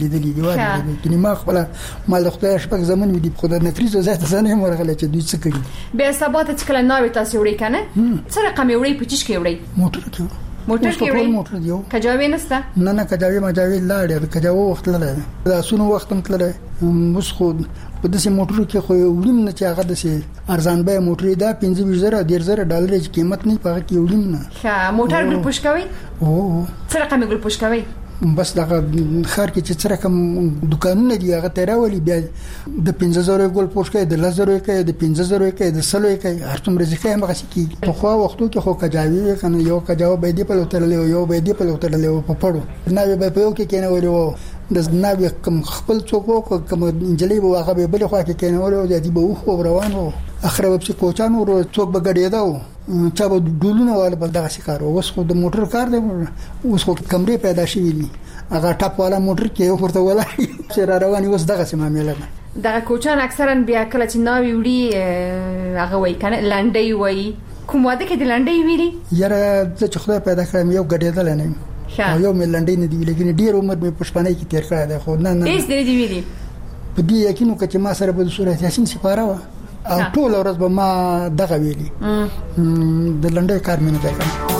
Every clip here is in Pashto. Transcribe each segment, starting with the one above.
لیدلې دی وایي کني ما خپل مال خدای شپږ زمون دي خدای نفریزه زه ته نه مرغله چې دوی څه کوي به سبا ته کله ناوي تاسو وړي کنه څه رقم وړي پچیش کې وړي موټر کې وړي موټر دیو کجاوي نسته نه کجاوي ماجاوي لاړ کجاو وخت لاره دا سونو وخت متلره مس خو په داسې موټرو کې خو وړم نه چې هغه داسې ارزان به موټر دا 15000 $10,000 قیمت نه پاره کې وړم نه ښه موټر ګل پوښکوي او څه رقم ګل پوښکوي بس دا خار کې چې څه رقم دکانونه دي هغه تیراولي بیا د 15000 ګل پوښکې د 10000 کې د 15000 کې د 100 کې هر څومره ځکه هم غسی کې په خو وختو کې خو کجاوي کنه یو کجاو به دی په لوتل یو به دی په لوتل په پړو نه به په یو کې کېنه ورو د ناوی کوم خپل څوک کوم انجلۍ به هغه به بل خوا کې کېنه ورو د دې به خو روانو اخر به چې کوچان ورو څوک به ګډېداو چا به ډولونه ولا بل دغه شکار اوس خو د موټر کار دی اوس خو کمرې پیدا شوې دي هغه ټاپ والا موټر کې ورته ولا چې رواني اوس دغه سم معاملې ده دغه کوچان اکثرا بیا کله چې ناوی وړي هغه وای کنه لنډي وای کوم واده کې د لنډي ویلي یاره چې خدای پیدا کړم یو ګډېدل نه یو ملنډي نه دی لیکن ډیر عمر به پښپانې کې تیر کړی دی خو نه هیڅ دی ویلي په دې یقینو چې ما سره په صورت یاسین سپاره و او ټول ورځ به ما دغه ویلي د لنډي کار مې نه کوي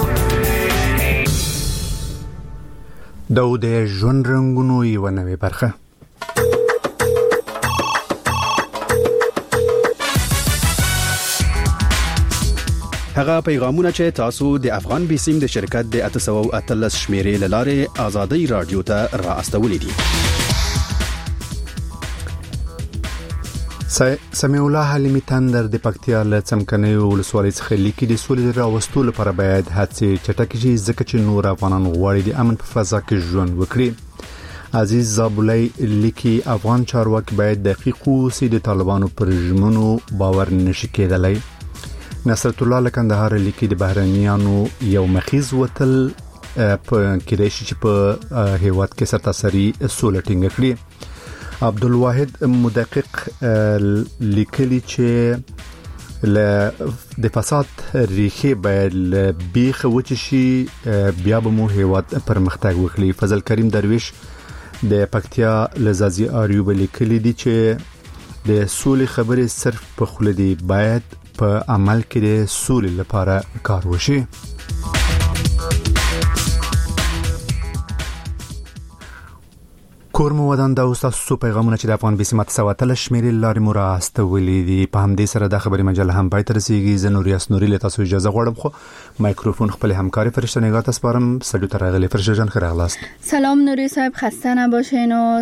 د ژوند رنګونو یو نوې برخه هغه پیغامونه چې تاسو د افغان بیسیم د شرکت د 813 شمیرې لاره آزادۍ رادیو ته را استولې دي. سمیع الله حلیمی تندر د پکتیا له څمکني ولسوالۍ څخه لیکي د سولې راوستلو لپاره باید هڅې چټکې شي ځکه چې نور افغانان غواړي د امن په فضا کې ژوند وکړي. عزیز زابلای لیکي افغان چارواکي باید دقیق اوسي د طالبانو پر رژیمونو باور نشي کېدلی. نصرت الله لکندهار لیکي د بهرنیانو یو مخیز وتل په کې د شي په هیواد کې سرتاسري سولې ټینګ کړي. عبدالواحد مدقق لیکلی چې د فساد ریښې باید بیخ وچ شي بیا به مو هیواد پرمختګ وکړي. فضل کریم درویش د پکتیا لزازي اریوب لیکلی دی چې د سولې خبرې صرف په خوله دی باید په عمل کې د سولې لپاره کار وشي. کورم ودان دا اوسه پیغامونه چې د افغان بیسمت سواتل شمیرې لارې مو راستولې دي. په همدې سره د خبري مجله هم پای ته رسیږي. زه نوریاس نوري له تاسو اجازه غواړم خو مایکروفون خپل همکاري فرشته نگاه تاسو سپارم. سلام ترغلی فرشته جان خیرغلاست. سلام نوری صاحب خسته نباشین و